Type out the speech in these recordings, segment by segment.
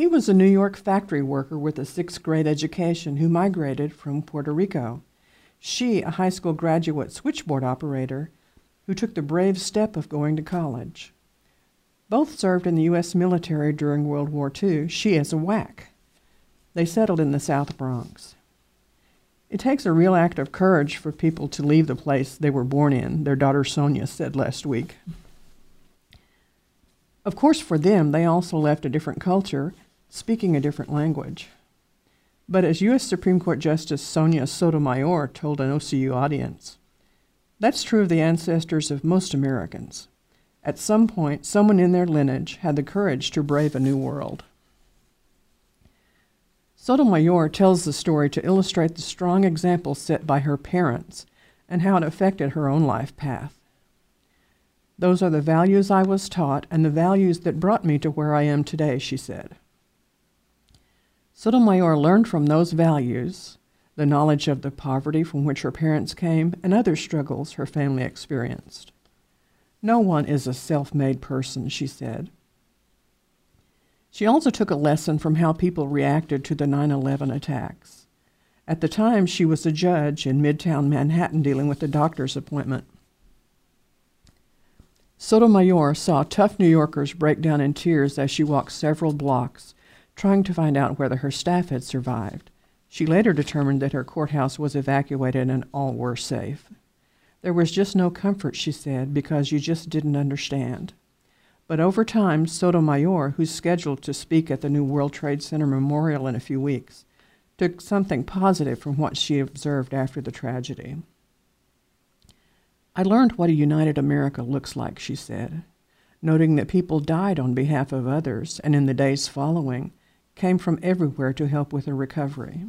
She was a New York factory worker with a sixth-grade education who migrated from Puerto Rico. She, a high school graduate switchboard operator, who took the brave step of going to college. Both served in the U.S. military during World War II, she as a WAC. They settled in the South Bronx. It takes a real act of courage for people to leave the place they were born in, their daughter Sonia said last week. Of course, for them, they also left a different culture, speaking a different language. But as U.S. Supreme Court Justice Sonia Sotomayor told an OCU audience, that's true of the ancestors of most Americans. At some point, someone in their lineage had the courage to brave a new world. Sotomayor tells the story to illustrate the strong example set by her parents and how it affected her own life path. Those are the values I was taught and the values that brought me to where I am today, she said. Sotomayor learned from those values the knowledge of the poverty from which her parents came and other struggles her family experienced. No one is a self-made person, she said. She also took a lesson from how people reacted to the 9/11 attacks. At the time, she was a judge in Midtown Manhattan dealing with a doctor's appointment. Sotomayor saw tough New Yorkers break down in tears as she walked several blocks, trying to find out whether her staff had survived. She later determined that her courthouse was evacuated and all were safe. There was just no comfort, she said, because you just didn't understand. But over time, Sotomayor, who's scheduled to speak at the new World Trade Center Memorial in a few weeks, took something positive from what she observed after the tragedy. I learned what a united America looks like, she said, noting that people died on behalf of others and in the days following came from everywhere to help with her recovery.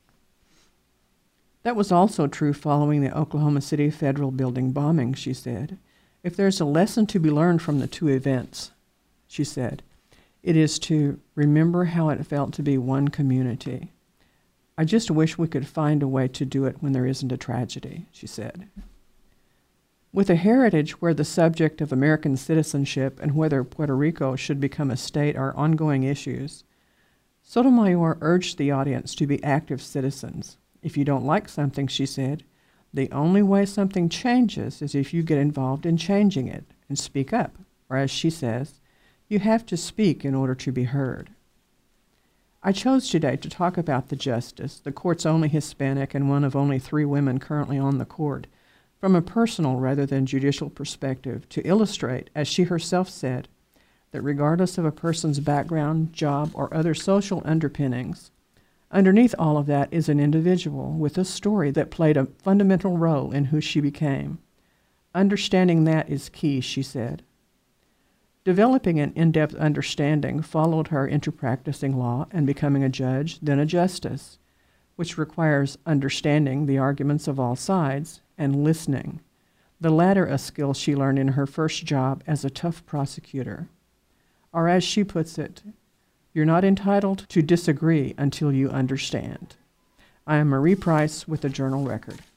That was also true following the Oklahoma City Federal Building bombing, she said. If there's a lesson to be learned from the two events, she said, it is to remember how it felt to be one community. I just wish we could find a way to do it when there isn't a tragedy, she said. With a heritage where the subject of American citizenship and whether Puerto Rico should become a state are ongoing issues, Sotomayor urged the audience to be active citizens. If you don't like something, she said, the only way something changes is if you get involved in changing it and speak up, or as she says, you have to speak in order to be heard. I chose today to talk about the justice, the court's only Hispanic and one of only 3 women currently on the court, from a personal rather than judicial perspective to illustrate, as she herself said, that regardless of a person's background, job, or other social underpinnings, underneath all of that is an individual with a story that played a fundamental role in who she became. Understanding that is key, she said. Developing an in-depth understanding followed her into practicing law and becoming a judge, then a justice, which requires understanding the arguments of all sides and listening, the latter a skill she learned in her first job as a tough prosecutor. Or as she puts it, you're not entitled to disagree until you understand. I am Marie Price with the Journal Record.